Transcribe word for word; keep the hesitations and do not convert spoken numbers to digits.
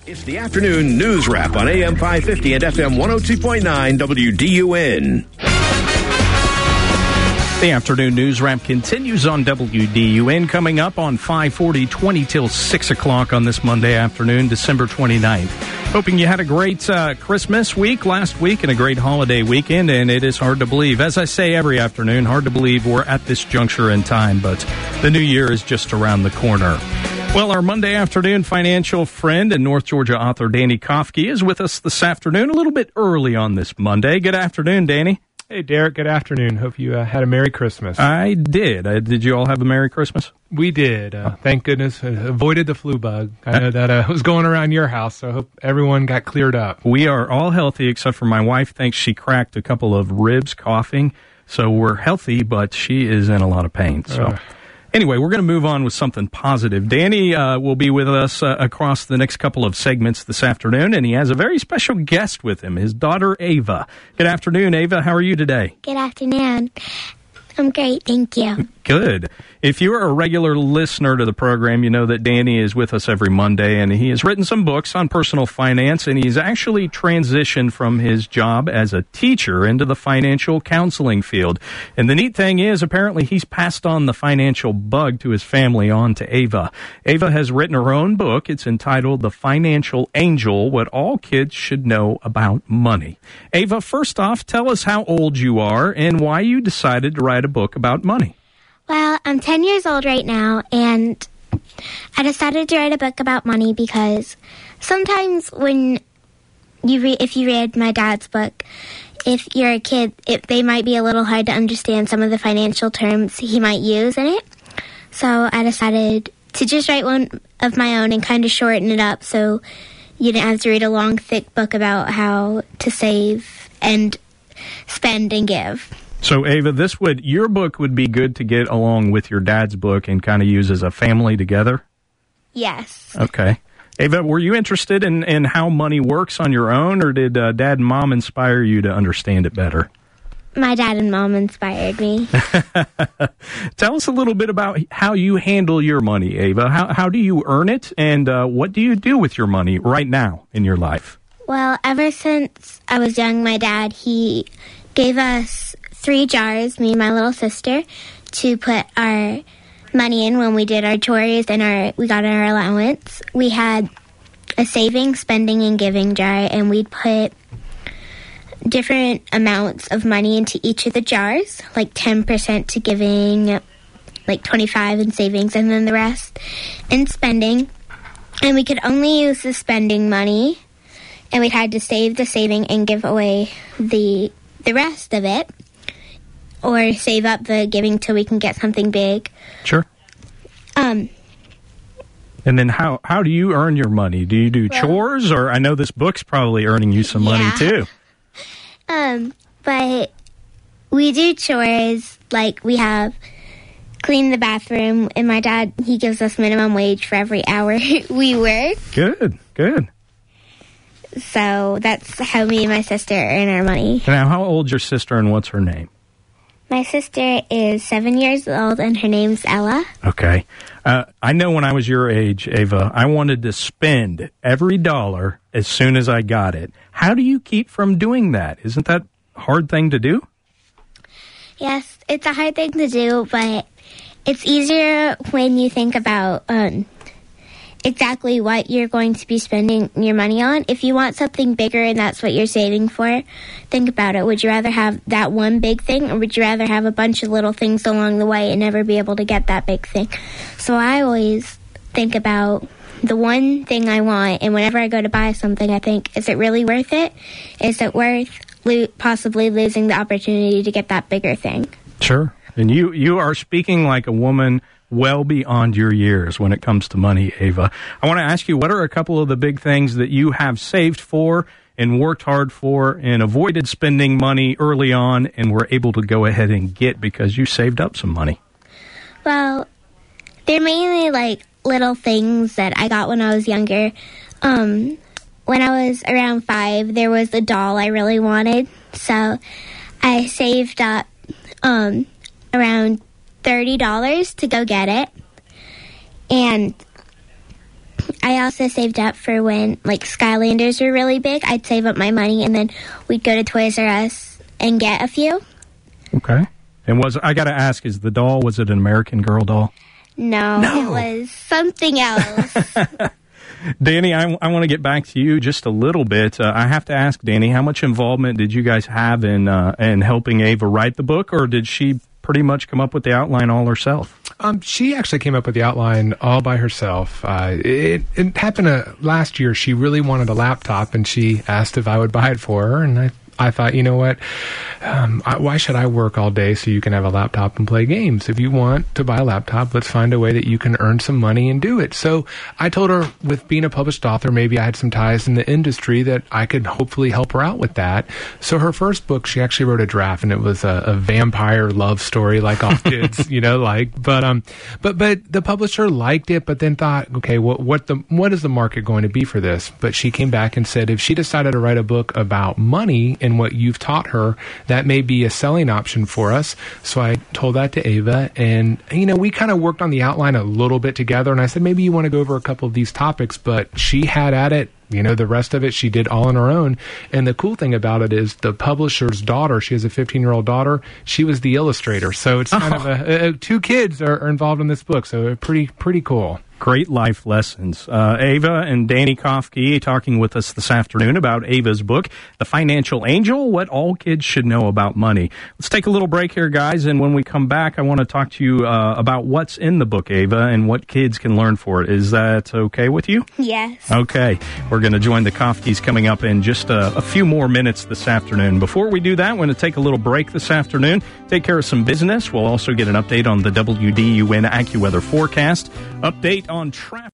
It's the afternoon news wrap on A M five fifty and F M one oh two point nine W D U N. The afternoon news wrap continues on W D U N, coming up on five forty, twenty till six o'clock on this Monday afternoon, December twenty-ninth. Hoping you had a great uh, Christmas week last week and a great holiday weekend, and it is hard to believe, as I say every afternoon, hard to believe we're at this juncture in time, but the new year is just around the corner. Well, our Monday afternoon financial friend and North Georgia author Danny Kofke is with us this afternoon, a little bit early on this Monday. Good afternoon, Danny. Hey, Derek, good afternoon. Hope you uh, had a Merry Christmas. I did. Uh, did you all have a Merry Christmas? We did. Uh, thank goodness. Uh, avoided the flu bug. I know that uh, was going around your house, so I hope everyone got cleared up. We are all healthy, except for my wife thinks she cracked a couple of ribs coughing. So we're healthy, but she is in a lot of pain. So. Uh. Anyway, we're going to move on with something positive. Danny uh, will be with us uh, across the next couple of segments this afternoon, and he has a very special guest with him, his daughter, Ava. Good afternoon, Ava. How are you today? Good afternoon. I'm great, thank you. Good. If you're a regular listener to the program, you know that Danny is with us every Monday, and he has written some books on personal finance, and he's actually transitioned from his job as a teacher into the financial counseling field. And the neat thing is, apparently, he's passed on the financial bug to his family, on to Ava. Ava has written her own book. It's entitled The Financial Angel, What All Kids Should Know About Money. Ava, first off, tell us how old you are and why you decided to write a book about money. Well, I'm ten years old right now, and I decided to write a book about money because sometimes when you re- if you read my dad's book, if you're a kid, it, they might be a little hard to understand some of the financial terms he might use in it. So I decided to just write one of my own and kind of shorten it up so you didn't have to read a long, thick book about how to save and spend and give. So, Ava, this would your book would be good to get along with your dad's book and kind of use as a family together? Yes. Okay. Ava, were you interested in, in how money works on your own, or did uh, Dad and Mom inspire you to understand it better? My dad and Mom inspired me. Tell us a little bit about how you handle your money, Ava. How, how do you earn it, and uh, what do you do with your money right now in your life? Well, ever since I was young, my dad, he gave us three jars, me and my little sister, to put our money in when we did our chores and our we got our allowance. We had a saving, spending, and giving jar, and we'd put different amounts of money into each of the jars, like ten percent to giving, like twenty-five in savings, and then the rest in spending. And we could only use the spending money, and we had to save the saving and give away the the rest of it, or save up the giving till we can get something big. Sure. Um. And then how, how do you earn your money? Do you do well, chores? Or I know this book's probably earning you some money, yeah. too. Um, but we do chores, like we have clean the bathroom, and my dad, he gives us minimum wage for every hour we work. Good, good. So that's how me and my sister earn our money. Now, how old's your sister, and what's her name? My sister is seven years old, and her name's Ella. Okay. Uh, I know when I was your age, Ava, I wanted to spend every dollar as soon as I got it. How do you keep from doing that? Isn't that a hard thing to do? Yes, it's a hard thing to do, but it's easier when you think about um, exactly what you're going to be spending your money on. If you want something bigger and that's what you're saving for, think about it. Would you rather have that one big thing, or would you rather have a bunch of little things along the way and never be able to get that big thing? So I always think about the one thing I want, and whenever I go to buy something, I think, is it really worth it? Is it worth lo- possibly losing the opportunity to get that bigger thing? Sure. And you, you are speaking like a woman well beyond your years when it comes to money, Ava. I want to ask you, what are a couple of the big things that you have saved for and worked hard for and avoided spending money early on and were able to go ahead and get because you saved up some money? Well, they're mainly like little things that I got when I was younger. Um, when I was around five, there was a doll I really wanted, so I saved up um, around thirty dollars to go get it. And I also saved up for when, like, Skylanders were really big. I'd save up my money, and then we'd go to Toys R Us and get a few. Okay. And was I got to ask, is the doll, was it an American Girl doll? No, No. it was something else. Danny, I, I want to get back to you just a little bit. Uh, I have to ask, Danny, how much involvement did you guys have in uh, in helping Ava write the book, or did she pretty much come up with the outline all herself? Um, she actually came up with the outline all by herself. Uh, it, it happened uh, last year. She really wanted a laptop, and she asked if I would buy it for her, and I I thought, you know what, um, I, why should I work all day so you can have a laptop and play games? If you want to buy a laptop, let's find a way that you can earn some money and do it. So I told her, with being a published author, maybe I had some ties in the industry that I could hopefully help her out with that. So her first book, she actually wrote a draft, and it was a, a vampire love story, like all kids, you know, like. But um, but but the publisher liked it, but then thought, okay, what what the what is the market going to be for this? But she came back and said, if she decided to write a book about money and what you've taught her, that may be a selling option for us. So I told that to Ava, and you know, we kind of worked on the outline a little bit together, and I said, maybe you want to go over a couple of these topics, but she had at it. You know, the rest of it she did all on her own. And the cool thing about it is the publisher's daughter, she has a fifteen-year-old daughter, she was the illustrator. So it's kind oh. of a, a, two kids are, are involved in this book, so pretty pretty cool. Great life lessons. Uh, Ava and Danny Kofke talking with us this afternoon about Ava's book, The Financial Angel, What All Kids Should Know About Money. Let's take a little break here, guys, and when we come back, I want to talk to you uh, about what's in the book, Ava, and what kids can learn for it. Is that okay with you? Yes. Okay. We're going to join the Kofkes coming up in just a, a few more minutes this afternoon. Before we do that, we're going to take a little break this afternoon, take care of some business. We'll also get an update on the W D U N AccuWeather forecast, update on traffic.